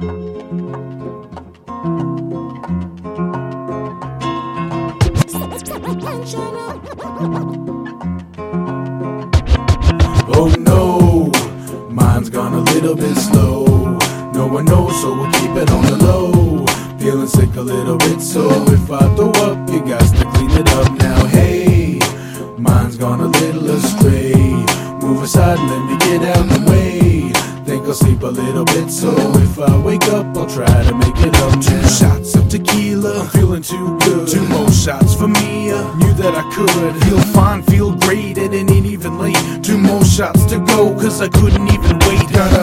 Oh no, mine's gone a little bit slow. No one knows, so we'll keep it on the low. Feeling sick a little bit, so if I throw up, you got to clean it up now. Hey, mine's gone a little astray. Move aside and let me get out the way. Think I'll sleep a little bit, so if I wake up, I'll try to make it up now. 2 shots of tequila, I'm feeling too good. 2 more shots for me, knew that I could. Feel fine, feel great, and it ain't even late. 2 more shots to go, cause I couldn't even wait.